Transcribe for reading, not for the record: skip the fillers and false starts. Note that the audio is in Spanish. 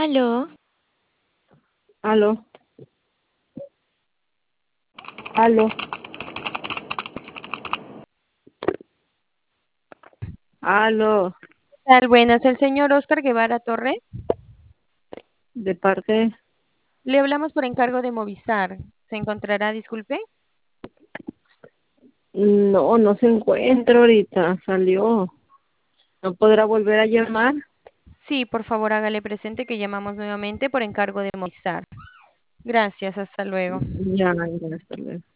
Aló, Aló, aló, aló, buenas, el señor Oscar Guevara Torres. de parte, Le hablamos por encargo de Movistar. ¿Se encontrará, disculpe? no se encuentra ahorita, salió. ¿No podrá volver a llamar? Sí, por favor, hágale presente que llamamos nuevamente por encargo de Movistar. Gracias, hasta luego. Ya, hasta luego.